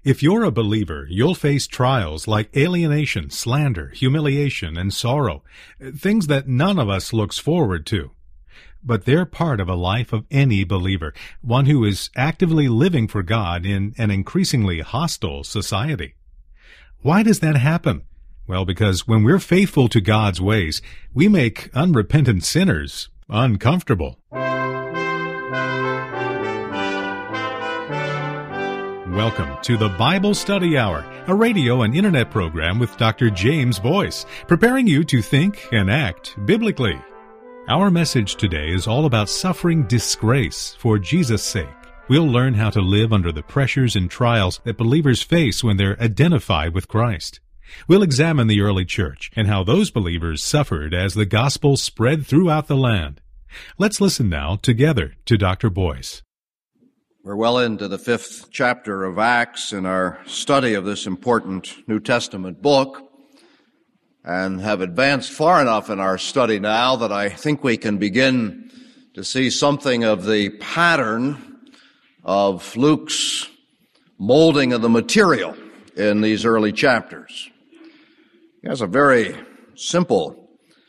If you're a believer, you'll face trials like alienation, slander, humiliation, and sorrow, things that none of us looks forward to. But they're part of a life of any believer, one who is actively living for God in an increasingly hostile society. Why does that happen? Well, because when we're faithful to God's ways, we make unrepentant sinners uncomfortable. Welcome to the Bible Study Hour, a radio and internet program with Dr. James Boyce, preparing you to think and act biblically. Our message today is all about suffering disgrace for Jesus' sake. We'll learn how to live under the pressures and trials that believers face when they're identified with Christ. We'll examine the early church and how those believers suffered as the gospel spread throughout the land. Let's listen now together to Dr. Boyce. We're well into the 5th chapter of Acts in our study of this important New Testament book, and have advanced far enough in our study now that I think we can begin to see something of the pattern of Luke's molding of the material in these early chapters. He has a very simple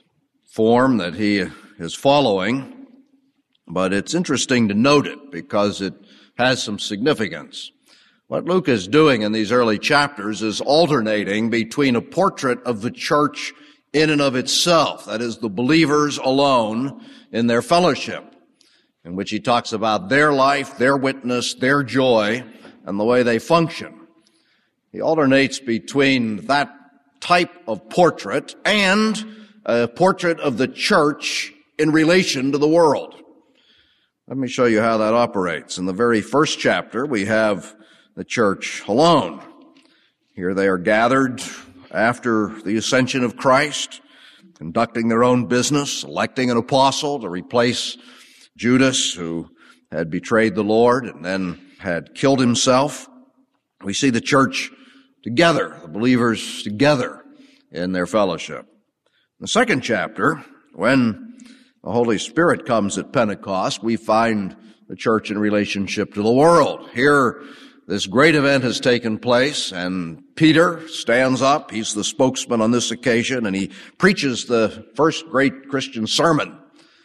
form that he is following, but it's interesting to note it because it has some significance. What Luke is doing in these early chapters is alternating between a portrait of the church in and of itself, that is, the believers alone in their fellowship, in which he talks about their life, their witness, their joy, and the way they function. He alternates between that type of portrait and a portrait of the church in relation to the world. Let me show you how that operates. In the very first chapter, we have the church alone. Here they are gathered after the ascension of Christ, conducting their own business, electing an apostle to replace Judas, who had betrayed the Lord and then had killed himself. We see the church together, the believers together in their fellowship. In the second chapter, when the Holy Spirit comes at Pentecost, we find the church in relationship to the world. Here, this great event has taken place, and Peter stands up. He's the spokesman on this occasion, and he preaches the first great Christian sermon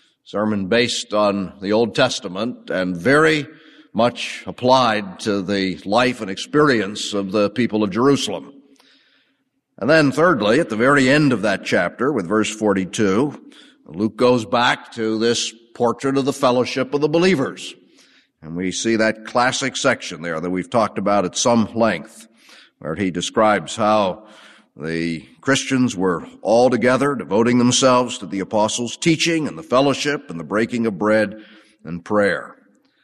based on the Old Testament and very much applied to the life and experience of the people of Jerusalem. And then thirdly, at the very end of that chapter, with verse 42, Luke goes back to this portrait of the fellowship of the believers. And we see that classic section there that we've talked about at some length, where he describes how the Christians were all together, devoting themselves to the apostles' teaching and the fellowship and the breaking of bread and prayer.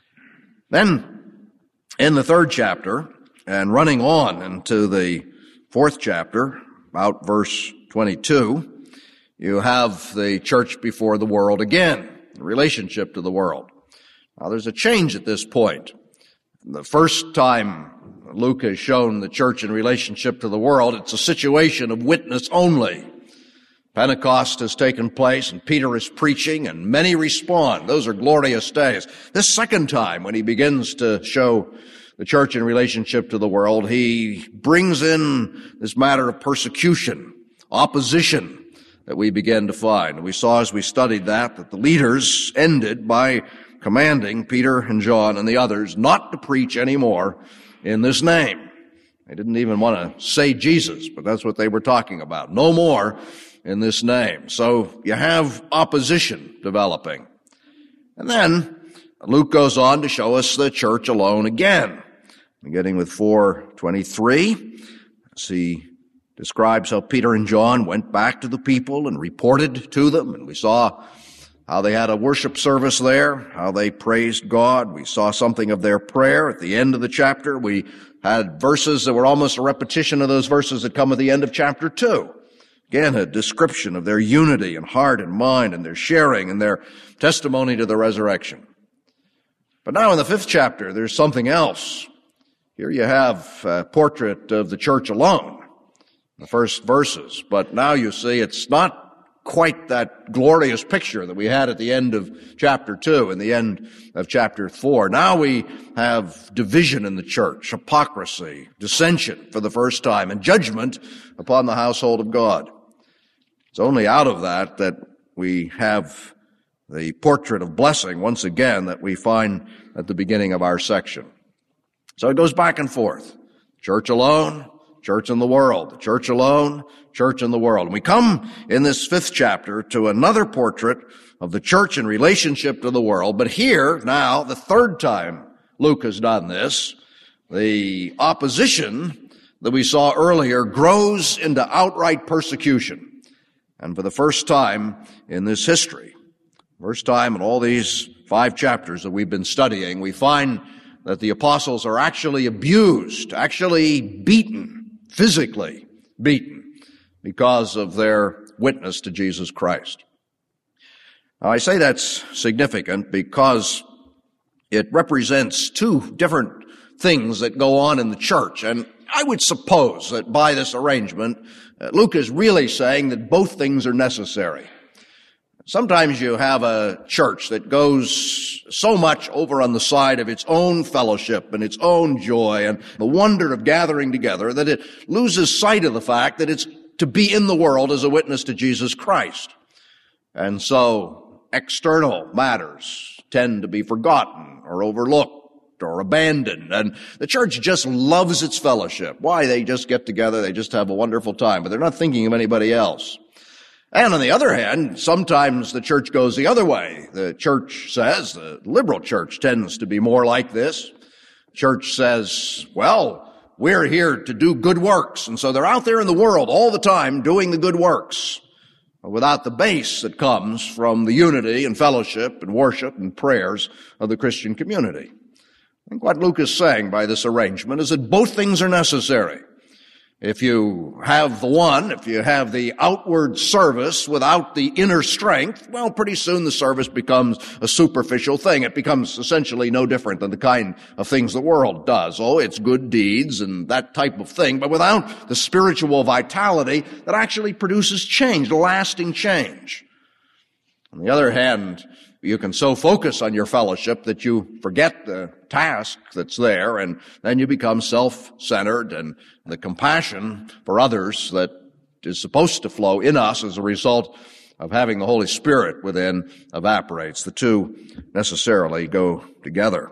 Then, in the third chapter, and running on into the fourth chapter, about verse 22, you have the church before the world again, in relationship to the world. Now, there's a change at this point. The first time Luke has shown the church in relationship to the world, it's a situation of witness only. Pentecost has taken place, and Peter is preaching, and many respond. Those are glorious days. This second time, when he begins to show the church in relationship to the world, he brings in this matter of persecution, opposition, that we begin to find. We saw as we studied that the leaders ended by commanding Peter and John and the others not to preach anymore in this name. They didn't even want to say Jesus, but that's what they were talking about. No more in this name. So you have opposition developing. And then Luke goes on to show us the church alone again, beginning with 4:23, as he describes how Peter and John went back to the people and reported to them. And we saw how they had a worship service there, how they praised God. We saw something of their prayer at the end of the chapter. We had verses that were almost a repetition of those verses that come at the end of chapter 2. Again, a description of their unity in heart and mind and their sharing and their testimony to the resurrection. But now in the 5th chapter, there's something else. Here you have a portrait of the church alone, the first verses. But now you see it's not quite that glorious picture that we had at the end of chapter 2 and the end of chapter 4. Now we have division in the church, hypocrisy, dissension for the first time, and judgment upon the household of God. It's only out of that that we have the portrait of blessing once again that we find at the beginning of our section. So it goes back and forth. Church alone, church in the world. The church alone, church in the world. And we come in this 5th chapter to another portrait of the church in relationship to the world. But here, now, the 3rd time Luke has done this, the opposition that we saw earlier grows into outright persecution. And for the first time in this history, first time in all these 5 chapters that we've been studying, we find that the apostles are actually abused, actually beaten, physically beaten, because of their witness to Jesus Christ. Now, I say that's significant because it represents 2 different things that go on in the church. And I would suppose that by this arrangement, Luke is really saying that both things are necessary. Sometimes you have a church that goes so much over on the side of its own fellowship and its own joy and the wonder of gathering together that it loses sight of the fact that it's to be in the world as a witness to Jesus Christ. And so external matters tend to be forgotten or overlooked or abandoned. And the church just loves its fellowship. Why? They just get together, they just have a wonderful time, but they're not thinking of anybody else. And on the other hand, sometimes the church goes the other way. The church says, the liberal church tends to be more like this. Church says, well, we're here to do good works. And so they're out there in the world all the time doing the good works without the base that comes from the unity and fellowship and worship and prayers of the Christian community. I think what Luke is saying by this arrangement is that both things are necessary. If you have the one, if you have the outward service without the inner strength, well, pretty soon the service becomes a superficial thing. It becomes essentially no different than the kind of things the world does. Oh, it's good deeds and that type of thing, but without the spiritual vitality that actually produces change, lasting change. On the other hand, you can so focus on your fellowship that you forget the task that's there, and then you become self-centered, and the compassion for others that is supposed to flow in us as a result of having the Holy Spirit within evaporates. The two necessarily go together.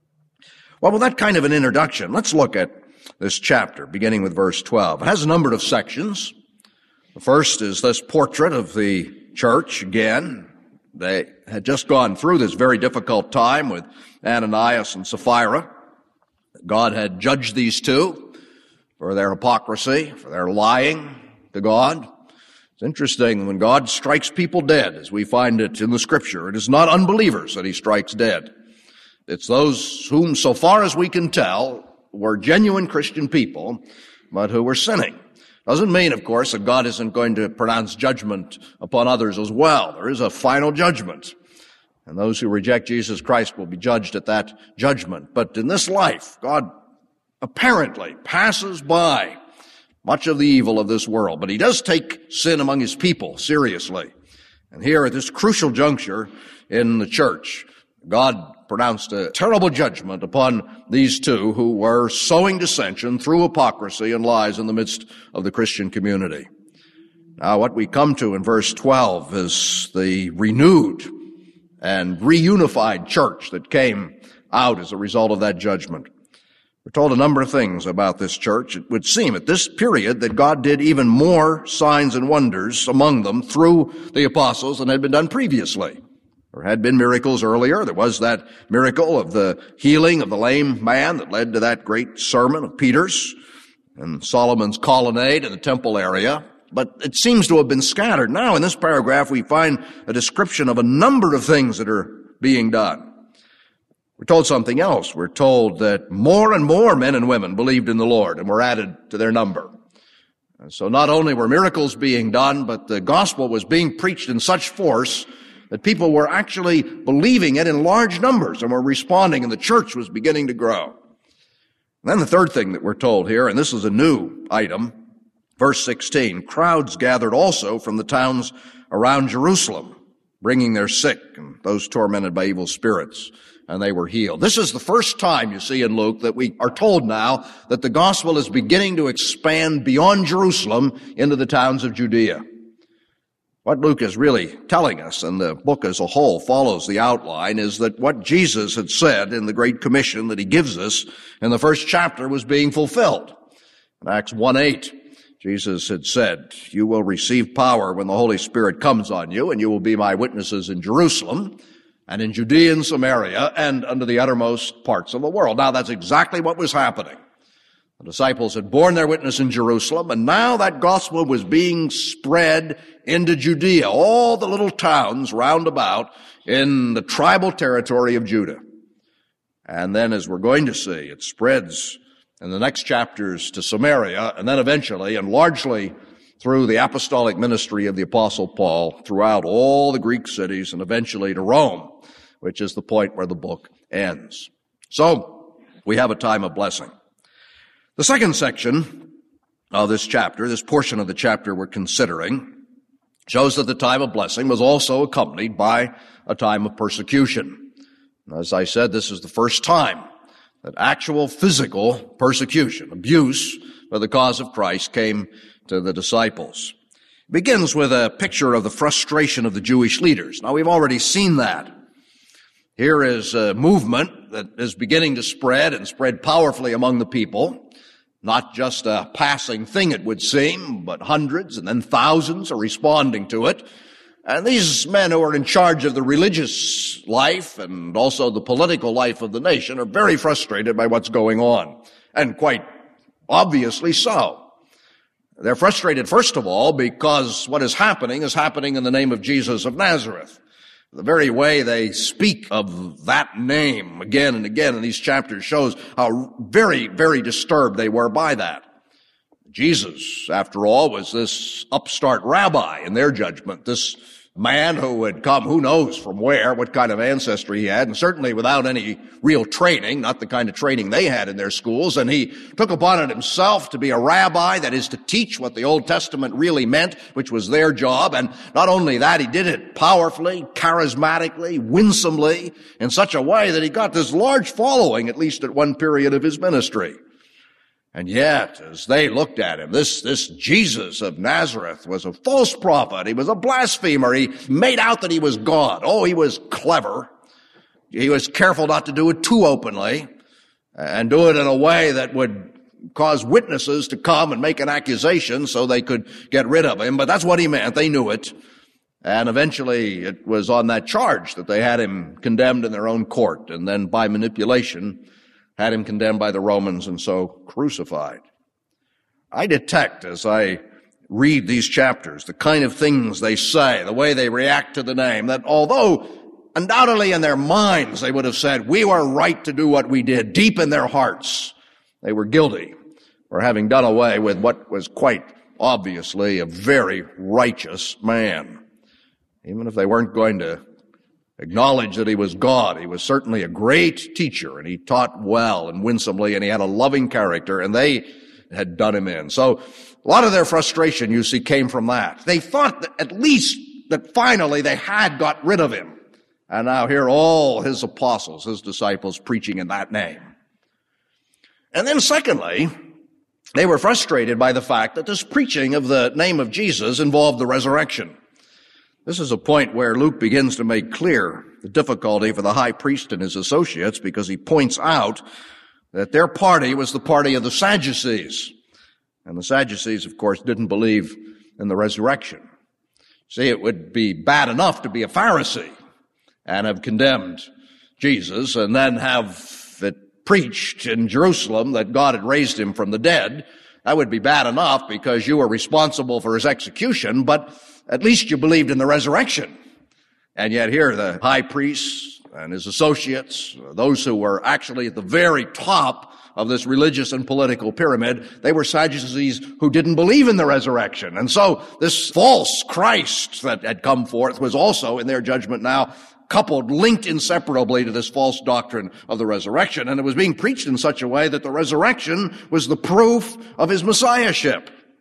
Well, with that kind of an introduction, let's look at this chapter, beginning with verse 12. It has a number of sections. The first is this portrait of the church again. They had just gone through this very difficult time with Ananias and Sapphira. God had judged these two for their hypocrisy, for their lying to God. It's interesting, when God strikes people dead, as we find it in the Scripture, it is not unbelievers that He strikes dead. It's those whom, so far as we can tell, were genuine Christian people, but who were sinning. Doesn't mean, of course, that God isn't going to pronounce judgment upon others as well. There is a final judgment. And those who reject Jesus Christ will be judged at that judgment. But in this life, God apparently passes by much of the evil of this world. But He does take sin among His people seriously. And here at this crucial juncture in the church, God pronounced a terrible judgment upon these two who were sowing dissension through hypocrisy and lies in the midst of the Christian community. Now, what we come to in verse 12 is the renewed and reunified church that came out as a result of that judgment. We're told a number of things about this church. It would seem at this period that God did even more signs and wonders among them through the apostles than had been done previously. There had been miracles earlier. There was that miracle of the healing of the lame man that led to that great sermon of Peter's and Solomon's colonnade in the temple area. But it seems to have been scattered. Now, in this paragraph, we find a description of a number of things that are being done. We're told something else. We're told that more and more men and women believed in the Lord and were added to their number. And so not only were miracles being done, but the gospel was being preached in such force that people were actually believing it in large numbers and were responding, and the church was beginning to grow. And then the third thing that we're told here, and this is a new item, Verse 16, crowds gathered also from the towns around Jerusalem, bringing their sick and those tormented by evil spirits, and they were healed. This is the first time, you see, in Luke that we are told now that the gospel is beginning to expand beyond Jerusalem into the towns of Judea. What Luke is really telling us, and the book as a whole follows the outline, is that what Jesus had said in the Great Commission that he gives us in the first chapter was being fulfilled. In Acts 1:8, Jesus had said, you will receive power when the Holy Spirit comes on you, and you will be my witnesses in Jerusalem, and in Judea and Samaria, and unto the uttermost parts of the world. Now, that's exactly what was happening. The disciples had borne their witness in Jerusalem, and now that gospel was being spread into Judea, all the little towns round about in the tribal territory of Judah. And then, as we're going to see, it spreads in the next chapters to Samaria, and then eventually, and largely through the apostolic ministry of the Apostle Paul, throughout all the Greek cities, and eventually to Rome, which is the point where the book ends. So, we have a time of blessing. The second section of this chapter, this portion of the chapter we're considering, shows that the time of blessing was also accompanied by a time of persecution. As I said, this is the first time that actual physical persecution, abuse for the cause of Christ came to the disciples. It begins with a picture of the frustration of the Jewish leaders. Now, we've already seen that. Here is a movement that is beginning to spread and spread powerfully among the people. Not just a passing thing, it would seem, but hundreds and then thousands are responding to it. And these men who are in charge of the religious life and also the political life of the nation are very frustrated by what's going on, and quite obviously so. They're frustrated, first of all, because what is happening in the name of Jesus of Nazareth. The very way they speak of that name again and again in these chapters shows how very, very disturbed they were by that. Jesus, after all, was this upstart rabbi in their judgment, this man who had come who knows from where, what kind of ancestry he had, and certainly without any real training, not the kind of training they had in their schools, and he took upon it himself to be a rabbi, that is to teach what the Old Testament really meant, which was their job, and not only that, he did it powerfully, charismatically, winsomely, in such a way that he got this large following, at least at one period of his ministry. And yet, as they looked at him, this Jesus of Nazareth was a false prophet. He was a blasphemer. He made out that he was God. Oh, he was clever. He was careful not to do it too openly and do it in a way that would cause witnesses to come and make an accusation so they could get rid of him. But that's what he meant. They knew it. And eventually it was on that charge that they had him condemned in their own court, and then by manipulation had him condemned by the Romans and so crucified. I detect as I read these chapters the kind of things they say, the way they react to the name, that although undoubtedly in their minds they would have said, we were right to do what we did, deep in their hearts they were guilty for having done away with what was quite obviously a very righteous man. Even if they weren't going to acknowledge that he was God, he was certainly a great teacher, and he taught well and winsomely, and he had a loving character, and they had done him in. So a lot of their frustration, you see, came from that. They thought that at least that finally they had got rid of him. And now here all his apostles, his disciples, preaching in that name. And then secondly, they were frustrated by the fact that this preaching of the name of Jesus involved the resurrection. This is a point where Luke begins to make clear the difficulty for the high priest and his associates, because he points out that their party was the party of the Sadducees. And the Sadducees, of course, didn't believe in the resurrection. See, it would be bad enough to be a Pharisee and have condemned Jesus and then have it preached in Jerusalem that God had raised him from the dead. That would be bad enough because you were responsible for his execution, but at least you believed in the resurrection. And yet here the high priest and his associates, those who were actually at the very top of this religious and political pyramid, they were Sadducees who didn't believe in the resurrection. And so this false Christ that had come forth was also, in their judgment now, coupled, linked inseparably to this false doctrine of the resurrection. And it was being preached in such a way that the resurrection was the proof of his messiahship.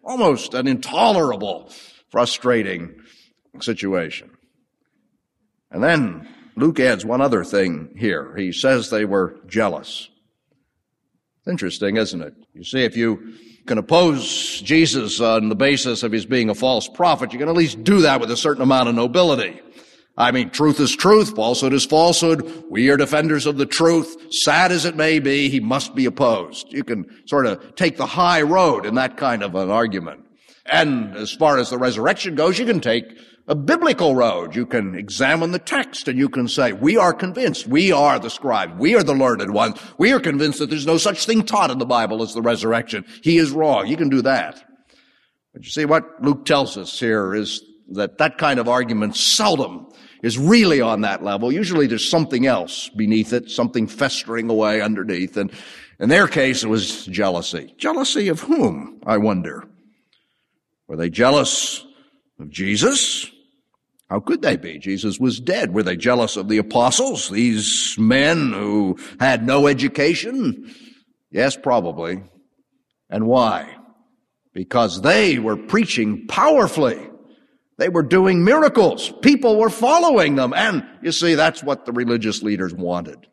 Almost an intolerable, frustrating situation. And then Luke adds one other thing here. He says they were jealous. It's interesting, isn't it? You see, if you can oppose Jesus on the basis of his being a false prophet, you can at least do that with a certain amount of nobility. I mean, truth is truth, falsehood is falsehood. We are defenders of the truth. Sad as it may be, he must be opposed. You can sort of take the high road in that kind of an argument. And as far as the resurrection goes, you can take a biblical road. You can examine the text and you can say, we are convinced, we are the scribes, we are the learned ones, we are convinced that there's no such thing taught in the Bible as the resurrection. He is wrong. You can do that. But you see, what Luke tells us here is that that kind of argument seldom is really on that level. Usually there's something else beneath it, something festering away underneath. And in their case, it was jealousy. Jealousy of whom, I wonder? Were they jealous of Jesus? How could they be? Jesus was dead. Were they jealous of the apostles, these men who had no education? Yes, probably. And why? Because they were preaching powerfully. They were doing miracles. People were following them. And you see, that's what the religious leaders wanted.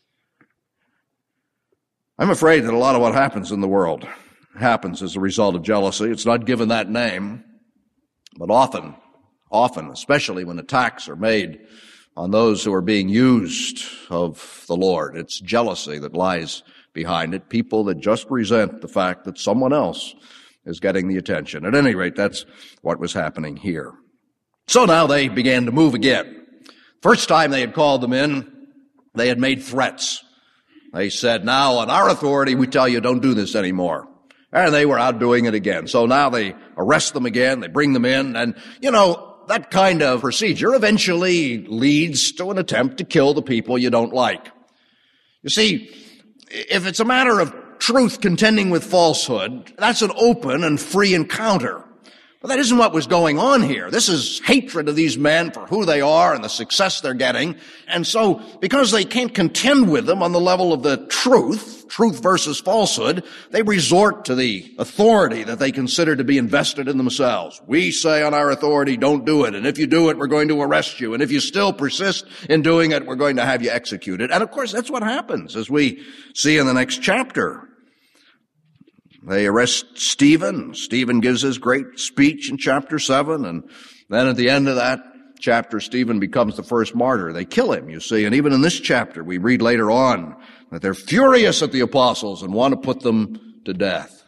I'm afraid that a lot of what happens in the world happens as a result of jealousy. It's not given that name, but often, especially when attacks are made on those who are being used of the Lord, it's jealousy that lies behind it. People that just resent the fact that someone else is getting the attention. At any rate, that's what was happening here. So now they began to move again. First time they had called them in, they had made threats. They said, now on our authority, we tell you don't do this anymore. And they were out doing it again. So now they arrest them again, they bring them in, and, that kind of procedure eventually leads to an attempt to kill the people you don't like. You see, if it's a matter of truth contending with falsehood, that's an open and free encounter. But that isn't what was going on here. This is hatred of these men for who they are and the success they're getting. And so, because they can't contend with them on the level of the truth versus falsehood, they resort to the authority that they consider to be invested in themselves. We say on our authority, don't do it. And if you do it, we're going to arrest you. And if you still persist in doing it, we're going to have you executed. And of course, that's what happens, as we see in the next chapter. They arrest Stephen. Stephen gives his great speech in chapter 7. And then at the end of that chapter, Stephen becomes the first martyr. They kill him, you see. And even in this chapter, we read later on that they're furious at the apostles and want to put them to death.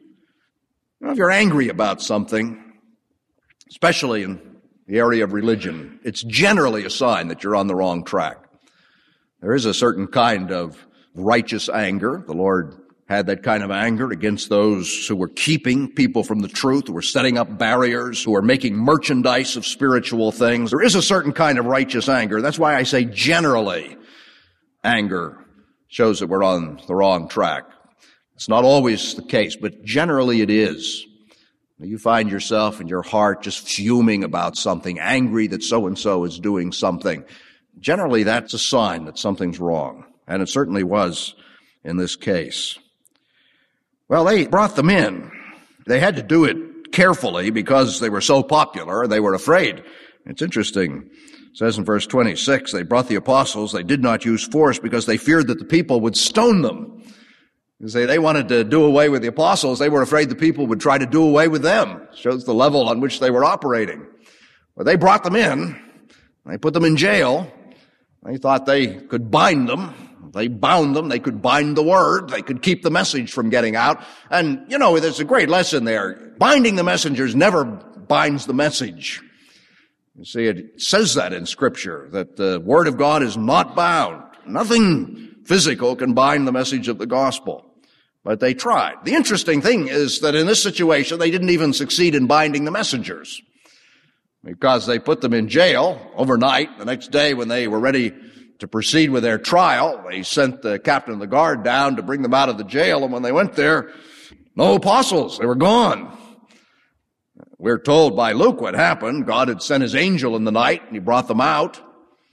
If you're angry about something, especially in the area of religion, it's generally a sign that you're on the wrong track. There is a certain kind of righteous anger. The Lord had that kind of anger against those who were keeping people from the truth, who were setting up barriers, who were making merchandise of spiritual things. There is a certain kind of righteous anger. That's why I say generally anger shows that we're on the wrong track. It's not always the case, but generally it is. You find yourself in your heart just fuming about something, angry that so-and-so is doing something. Generally, that's a sign that something's wrong, and it certainly was in this case. Well, they brought them in. They had to do it carefully because they were so popular. They were afraid. It's interesting. It says in verse 26, they brought the apostles. They did not use force because they feared that the people would stone them. You see, they wanted to do away with the apostles. They were afraid the people would try to do away with them. It shows the level on which they were operating. But they brought them in. They put them in jail. They thought they could bind them. They bound them. They could bind the word. They could keep the message from getting out. And, there's a great lesson there. Binding the messengers never binds the message. You see, it says that in Scripture, that the word of God is not bound. Nothing physical can bind the message of the gospel. But they tried. The interesting thing is that in this situation, they didn't even succeed in binding the messengers, because they put them in jail overnight. The next day, when they were ready to proceed with their trial, they sent the captain of the guard down to bring them out of the jail, and when they went there, no apostles. They were gone. We're told by Luke what happened. God had sent his angel in the night, and he brought them out.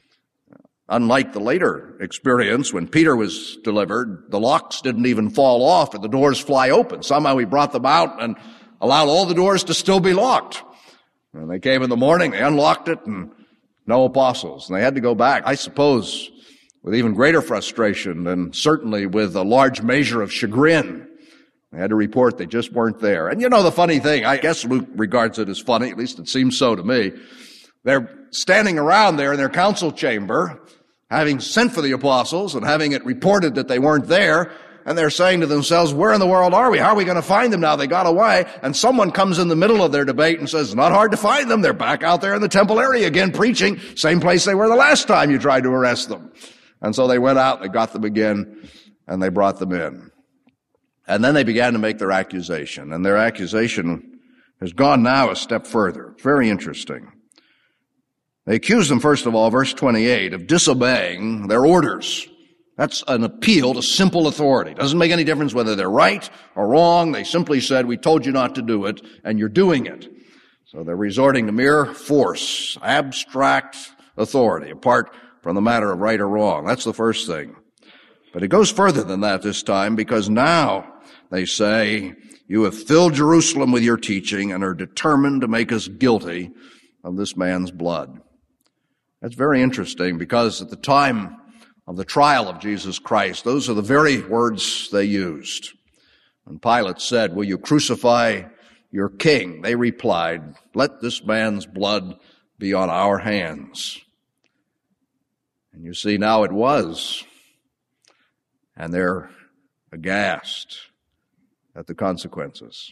Unlike the later experience, when Peter was delivered, the locks didn't even fall off and the doors fly open. Somehow he brought them out, and allowed all the doors to still be locked. And they came in the morning, they unlocked it, and no apostles. And they had to go back, I suppose, with even greater frustration and certainly with a large measure of chagrin. They had to report they just weren't there. And you know the funny thing, I guess Luke regards it as funny, at least it seems so to me. They're standing around there in their council chamber, having sent for the apostles and having it reported that they weren't there, and they're saying to themselves, where in the world are we? How are we going to find them now? They got away. And someone comes in the middle of their debate and says, it's not hard to find them. They're back out there in the temple area again preaching, same place they were the last time you tried to arrest them. And so they went out, they got them again, and they brought them in. And then they began to make their accusation, and their accusation has gone now a step further. It's very interesting. They accuse them, first of all, verse 28, of disobeying their orders. That's an appeal to simple authority. Doesn't make any difference whether they're right or wrong. They simply said, we told you not to do it, and you're doing it. So they're resorting to mere force, abstract authority, apart from the matter of right or wrong. That's the first thing. But it goes further than that this time, because now they say, you have filled Jerusalem with your teaching and are determined to make us guilty of this man's blood. That's very interesting, because at the time of the trial of Jesus Christ, those are the very words they used. When Pilate said, will you crucify your king? They replied, let this man's blood be on our hands. And you see, now it was. And they're aghast at the consequences.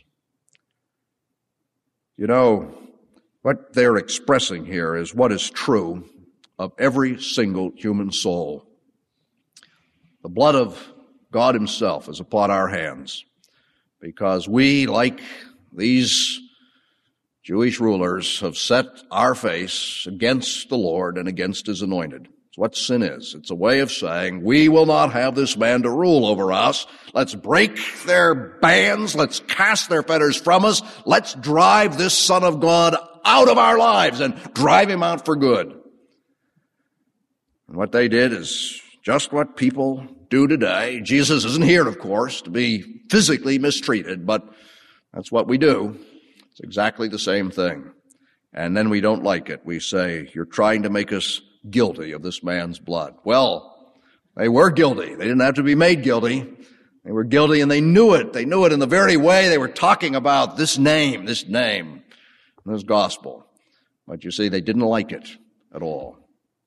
You know, what they're expressing here is what is true of every single human soul. The blood of God himself is upon our hands, because we, like these Jewish rulers, have set our face against the Lord and against his anointed. It's what sin is. It's a way of saying, we will not have this man to rule over us. Let's break their bands. Let's cast their fetters from us. Let's drive this Son of God out of our lives and drive him out for good. And what they did is just what people do today. Jesus isn't here, of course, to be physically mistreated, but that's what we do. It's exactly the same thing. And then we don't like it. We say, you're trying to make us guilty of this man's blood. Well, they were guilty. They didn't have to be made guilty. They were guilty, and they knew it. They knew it in the very way they were talking about this name, this gospel. But you see, they didn't like it at all.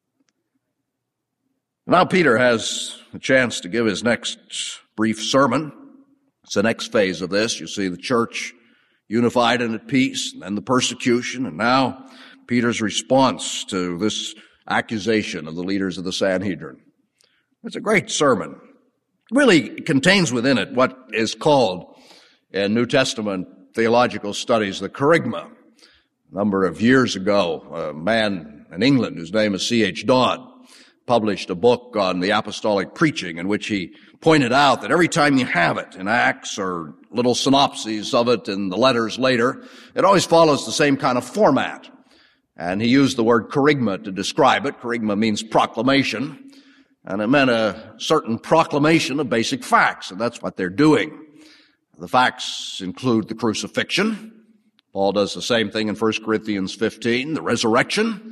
Now Peter has a chance to give his next brief sermon. It's the next phase of this. You see the church unified and at peace, and then the persecution, and now Peter's response to this accusation of the leaders of the Sanhedrin. It's a great sermon. It really contains within it what is called in New Testament theological studies the kerygma. A number of years ago, a man in England whose name is C.H. Dodd published a book on the apostolic preaching in which he pointed out that every time you have it in Acts or little synopses of it in the letters later, it always follows the same kind of format. And he used the word kerygma to describe it. Kerygma means proclamation, and it meant a certain proclamation of basic facts, and that's what they're doing. The facts include the crucifixion. Paul does the same thing in 1 Corinthians 15. The resurrection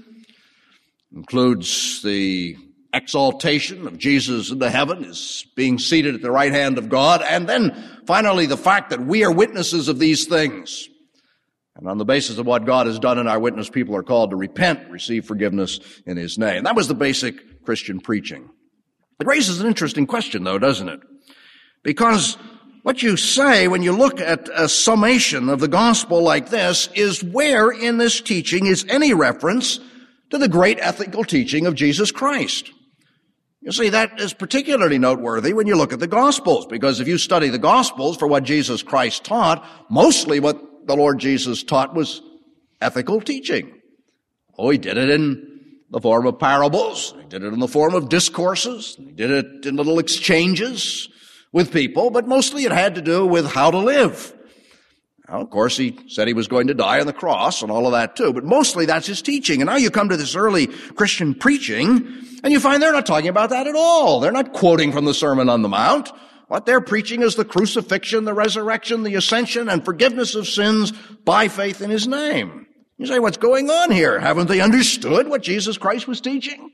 includes the exaltation of Jesus into heaven, is being seated at the right hand of God, and then finally the fact that we are witnesses of these things. And on the basis of what God has done in our witness, people are called to repent, receive forgiveness in his name. That was the basic Christian preaching. It raises an interesting question, though, doesn't it? Because what you say when you look at a summation of the gospel like this is where in this teaching is any reference to the great ethical teaching of Jesus Christ. You see, that is particularly noteworthy when you look at the Gospels, because if you study the Gospels for what Jesus Christ taught, mostly what the Lord Jesus taught was ethical teaching. Oh, he did it in the form of parables. He did it in the form of discourses. He did it in little exchanges with people, but mostly it had to do with how to live. Now, of course, he said he was going to die on the cross and all of that too, but mostly that's his teaching. And now you come to this early Christian preaching, and you find they're not talking about that at all. They're not quoting from the Sermon on the Mount. What they're preaching is the crucifixion, the resurrection, the ascension, and forgiveness of sins by faith in his name. You say, what's going on here? Haven't they understood what Jesus Christ was teaching?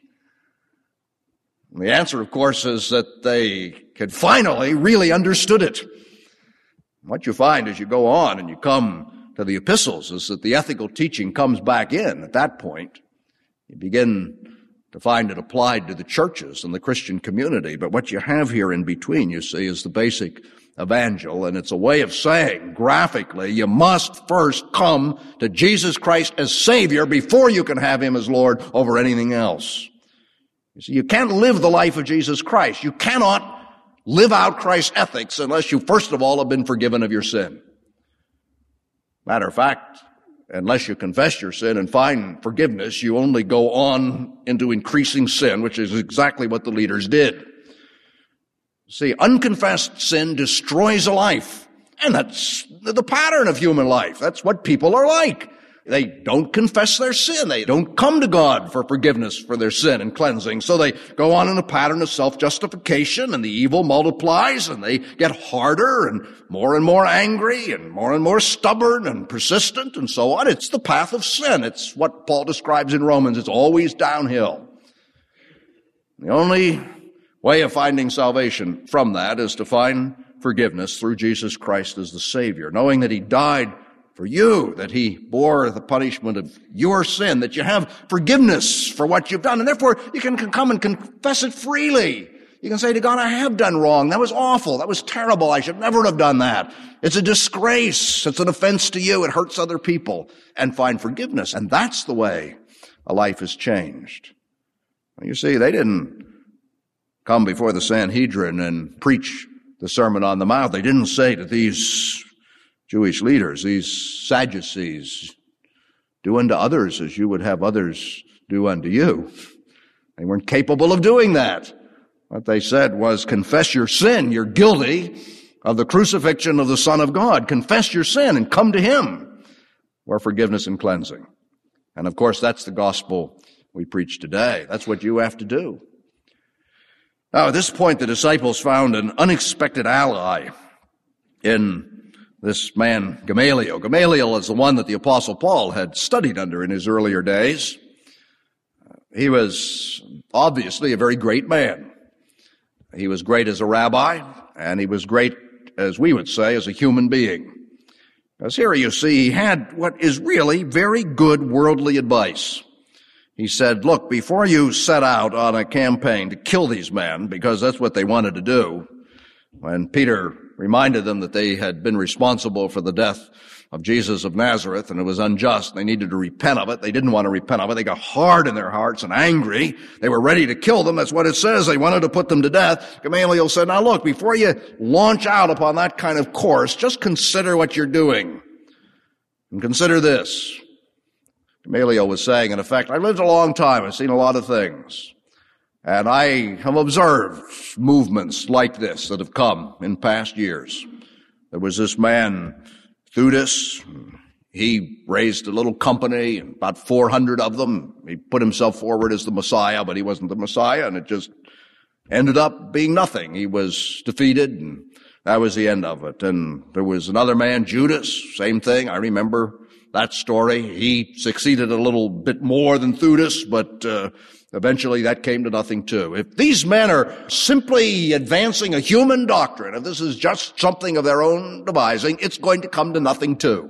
And the answer, of course, is that they had finally really understood it. What you find as you go on and you come to the epistles is that the ethical teaching comes back in at that point. You begin to find it applied to the churches and the Christian community. But what you have here in between, you see, is the basic evangel, and it's a way of saying, graphically, you must first come to Jesus Christ as Savior before you can have him as Lord over anything else. You see, you can't live the life of Jesus Christ. You cannot live out Christ's ethics unless you, first of all, have been forgiven of your sin. Matter of fact, unless you confess your sin and find forgiveness, you only go on into increasing sin, which is exactly what the leaders did. See, unconfessed sin destroys a life. And that's the pattern of human life. That's what people are like. They don't confess their sin. They don't come to God for forgiveness for their sin and cleansing. So they go on in a pattern of self-justification, and the evil multiplies, and they get harder and more angry and more stubborn and persistent and so on. It's the path of sin. It's what Paul describes in Romans. It's always downhill. The only way of finding salvation from that is to find forgiveness through Jesus Christ as the Savior, knowing that he died for you, that he bore the punishment of your sin, that you have forgiveness for what you've done, and therefore you can come and confess it freely. You can say to God, I have done wrong. That was awful. That was terrible. I should never have done that. It's a disgrace. It's an offense to you. It hurts other people. And find forgiveness. And that's the way a life is changed. You see, they didn't come before the Sanhedrin and preach the Sermon on the Mount. They didn't say to these Jewish leaders, these Sadducees, do unto others as you would have others do unto you. They weren't capable of doing that. What they said was, confess your sin. You're guilty of the crucifixion of the Son of God. Confess your sin and come to him for forgiveness and cleansing. And of course, that's the gospel we preach today. That's what you have to do. Now, at this point, the disciples found an unexpected ally in this man, Gamaliel. Gamaliel is the one that the Apostle Paul had studied under in his earlier days. He was obviously a very great man. He was great as a rabbi, and he was great, as we would say, as a human being. Because here you see, he had what is really very good worldly advice. He said, look, before you set out on a campaign to kill these men, because that's what they wanted to do, when Peter reminded them that they had been responsible for the death of Jesus of Nazareth, and it was unjust. They needed to repent of it. They didn't want to repent of it. They got hard in their hearts and angry. They were ready to kill them. That's what it says. They wanted to put them to death. Gamaliel said, now look, before you launch out upon that kind of course, just consider what you're doing. And consider this. Gamaliel was saying, in effect, I've lived a long time. I've seen a lot of things. And I have observed movements like this that have come in past years. There was this man, Theudas. He raised a little company, about 400 of them. He put himself forward as the Messiah, but he wasn't the Messiah, and it just ended up being nothing. He was defeated, and that was the end of it. And there was another man, Judas, same thing. I remember that story. He succeeded a little bit more than Theudas, but eventually that came to nothing too. If these men are simply advancing a human doctrine, if this is just something of their own devising, it's going to come to nothing too.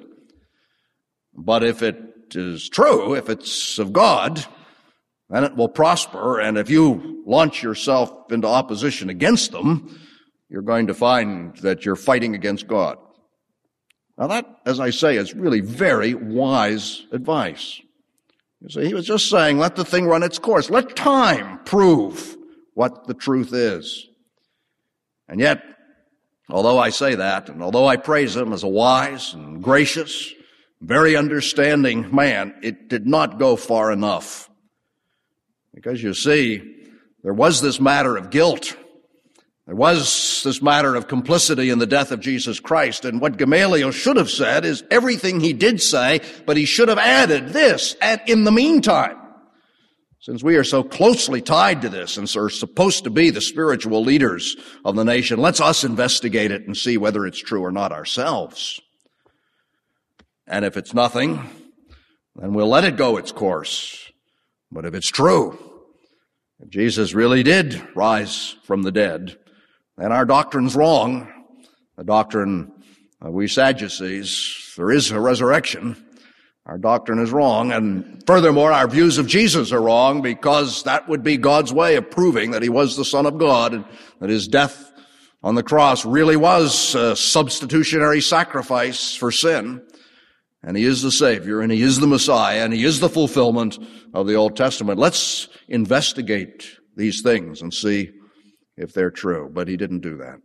But if it is true, if it's of God, then it will prosper. And if you launch yourself into opposition against them, you're going to find that you're fighting against God. Now that, as I say, is really very wise advice. You see, he was just saying, let the thing run its course. Let time prove what the truth is. And yet, although I say that, and although I praise him as a wise and gracious, very understanding man, it did not go far enough. Because you see, there was this matter of guilt. There was this matter of complicity in the death of Jesus Christ, and what Gamaliel should have said is everything he did say, but he should have added this, and in the meantime. Since we are so closely tied to this and are supposed to be the spiritual leaders of the nation, let's us investigate it and see whether it's true or not ourselves. And if it's nothing, then we'll let it go its course. But if it's true, if Jesus really did rise from the dead, then our doctrine's wrong. The doctrine of we Sadducees, there is a resurrection. Our doctrine is wrong, and furthermore, our views of Jesus are wrong, because that would be God's way of proving that he was the Son of God and that his death on the cross really was a substitutionary sacrifice for sin. And he is the Savior, and he is the Messiah, and he is the fulfillment of the Old Testament. Let's investigate these things and see if they're true. But he didn't do that.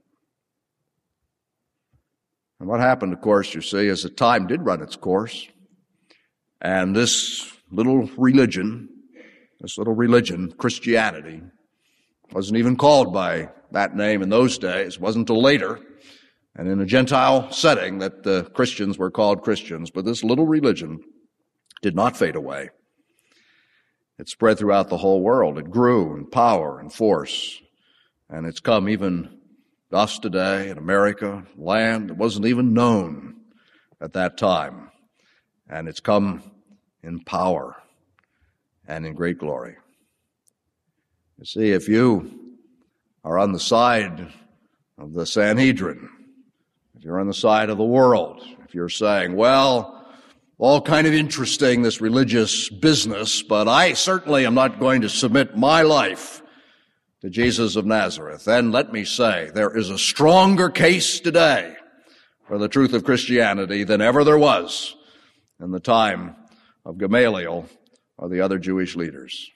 And what happened, of course, you see, is that time did run its course. And this little religion, Christianity, wasn't even called by that name in those days. It wasn't until later, and in a Gentile setting, that the Christians were called Christians. But this little religion did not fade away. It spread throughout the whole world. It grew in power and force. And it's come even thus today in America, land that wasn't even known at that time. And it's come in power and in great glory. You see, if you are on the side of the Sanhedrin, if you're on the side of the world, if you're saying, well, all kind of interesting, this religious business, but I certainly am not going to submit my life to Jesus of Nazareth, then let me say, there is a stronger case today for the truth of Christianity than ever there was in the time of Gamaliel or the other Jewish leaders.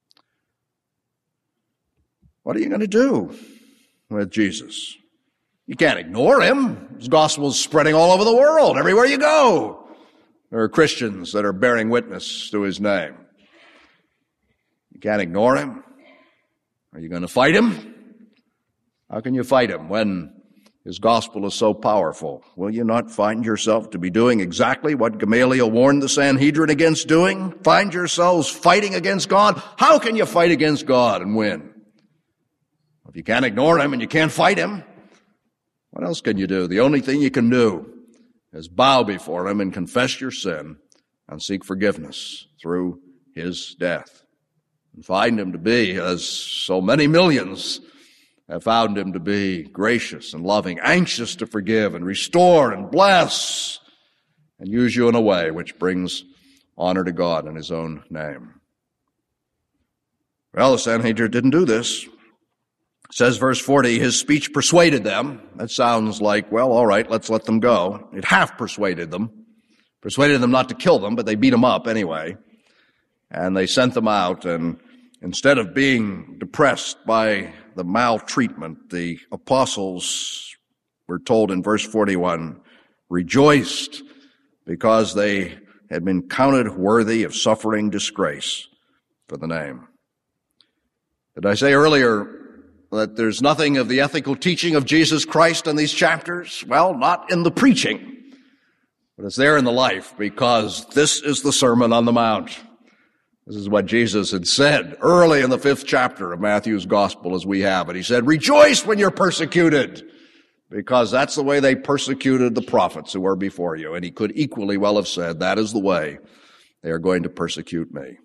What are you going to do with Jesus? You can't ignore him. His gospel is spreading all over the world. Everywhere you go, there are Christians that are bearing witness to his name. You can't ignore him. Are you going to fight him? How can you fight him when his gospel is so powerful? Will you not find yourself to be doing exactly what Gamaliel warned the Sanhedrin against doing? Find yourselves fighting against God? How can you fight against God and win? If you can't ignore him and you can't fight him, what else can you do? The only thing you can do is bow before him and confess your sin and seek forgiveness through his death. And find him to be, as so many millions have found him to be, gracious and loving, anxious to forgive and restore and bless and use you in a way which brings honor to God in his own name. Well, the Sanhedrin didn't do this. It says, verse 40, his speech persuaded them. That sounds like, well, all right, let's let them go. It half persuaded them not to kill them, but they beat them up anyway. And they sent them out, and instead of being depressed by the maltreatment, the apostles, we're told in verse 41, rejoiced because they had been counted worthy of suffering disgrace for the name. Did I say earlier that there's nothing of the ethical teaching of Jesus Christ in these chapters? Well, not in the preaching, but it's there in the life, because this is the Sermon on the Mount. This is what Jesus had said early in the 5th chapter of Matthew's Gospel as we have it. He said, rejoice when you're persecuted, because that's the way they persecuted the prophets who were before you. And he could equally well have said, that is the way they are going to persecute me.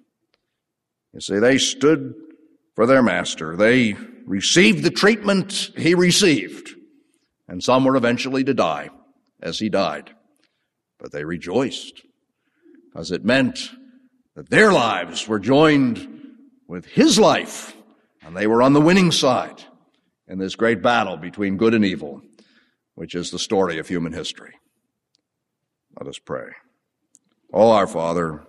You see, they stood for their master. They received the treatment he received, and some were eventually to die as he died. But they rejoiced, because it meant that their lives were joined with his life, and they were on the winning side in this great battle between good and evil, which is the story of human history. Let us pray. Oh, our Father,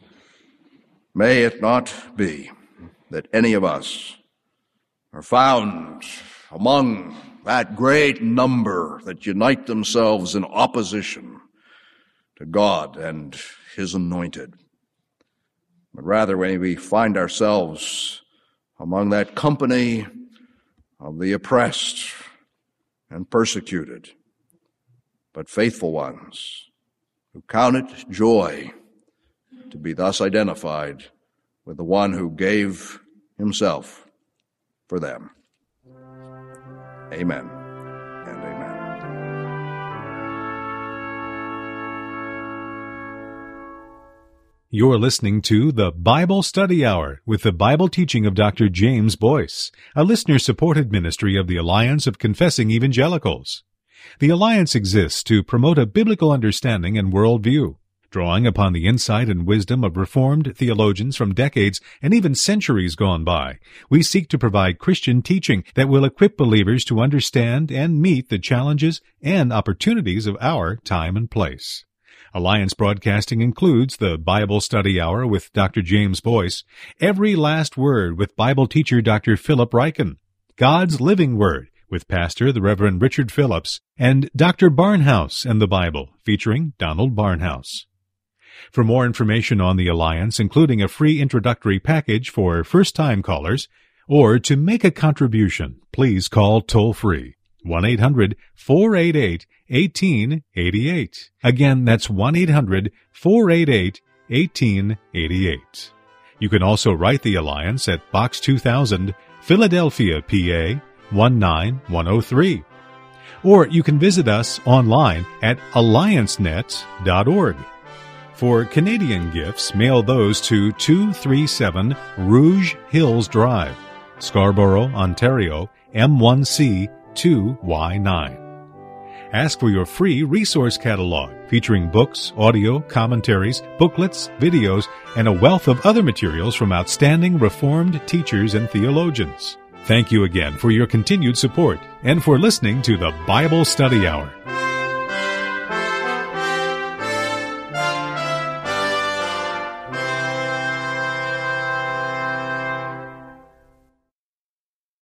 may it not be that any of us are found among that great number that unite themselves in opposition to God and his anointed. But rather may we find ourselves among that company of the oppressed and persecuted, but faithful ones who count it joy to be thus identified with the one who gave himself for them. Amen and amen. You're listening to the Bible Study Hour with the Bible teaching of Dr. James Boyce, a listener-supported ministry of the Alliance of Confessing Evangelicals. The Alliance exists to promote a biblical understanding and worldview, drawing upon the insight and wisdom of Reformed theologians from decades and even centuries gone by. We seek to provide Christian teaching that will equip believers to understand and meet the challenges and opportunities of our time and place. Alliance Broadcasting includes the Bible Study Hour with Dr. James Boyce, Every Last Word with Bible teacher Dr. Philip Ryken, God's Living Word with Pastor the Reverend Richard Phillips, and Dr. Barnhouse and the Bible featuring Donald Barnhouse. For more information on the Alliance, including a free introductory package for first-time callers, or to make a contribution, please call toll-free 1-800-488-1888. Again, that's 1-800-488-1888. You can also write the Alliance at Box 2000, Philadelphia, PA 19103. Or you can visit us online at alliancenet.org. For Canadian gifts, mail those to 237 Rouge Hills Drive, Scarborough, Ontario, M1C 2Y9. Ask for your free resource catalog featuring books, audio, commentaries, booklets, videos, and a wealth of other materials from outstanding Reformed teachers and theologians. Thank you again for your continued support and for listening to the Bible Study Hour.